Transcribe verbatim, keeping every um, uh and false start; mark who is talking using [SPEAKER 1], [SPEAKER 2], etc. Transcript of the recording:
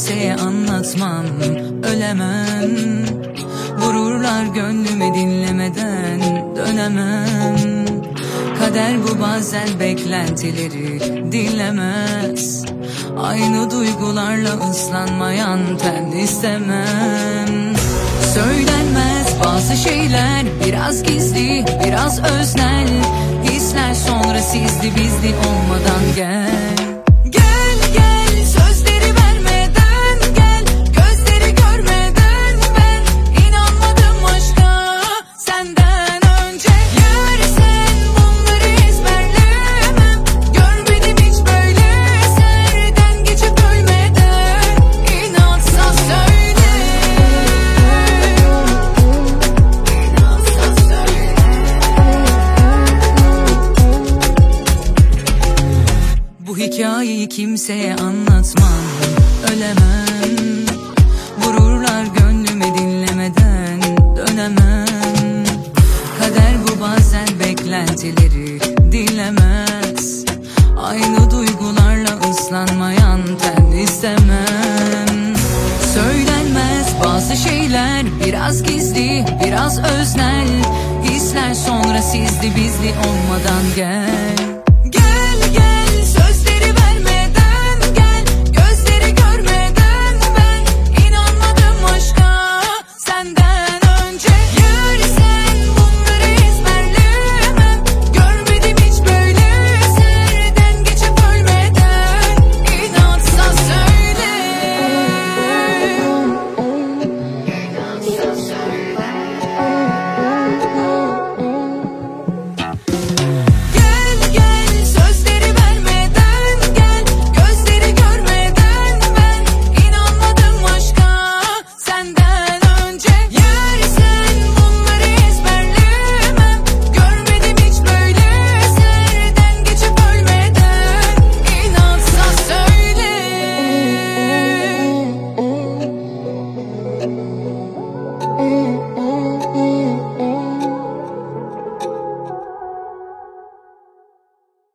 [SPEAKER 1] kimseye anlatmam, ölemem. Vururlar gönlüme dinlemeden dönemem. Kader bu, bazen beklentileri dinlemez. Aynı duygularla ıslanmayan ten istemem. Söylenmez bazı şeyler, biraz gizli, biraz öznel. Hisler sonra sizli bizli olmadan gel. Gel gel sözleri vermeden gel. Gözleri görmeden ben inanmadım aşka senden önce. Yersen bunları ezberlemem. Görmedim hiç böyle serden geçip ölmeden. İnatsa söyle. İnatsa söyle. Bu hikayeyi kimseye anlatmam, ölemem. Vururlar gönlüme dinlemeden dönemem. Kader bu, bazen beklentileri dinlemez. Aynı duygularla ıslanmayan ten istemem. Söylenmez bazı şeyler, biraz gizli, biraz öznel. Hisler sonra sizli bizli olmadan gel. Gel gel sözleri vermeden gel. Gözleri görmeden ben inanmadım aşka senden önce. Yersen bunları ezberlemem. Görmedim hiç böyle serden geçip ölmeden. İnatsa söyle. İnatsa söyle.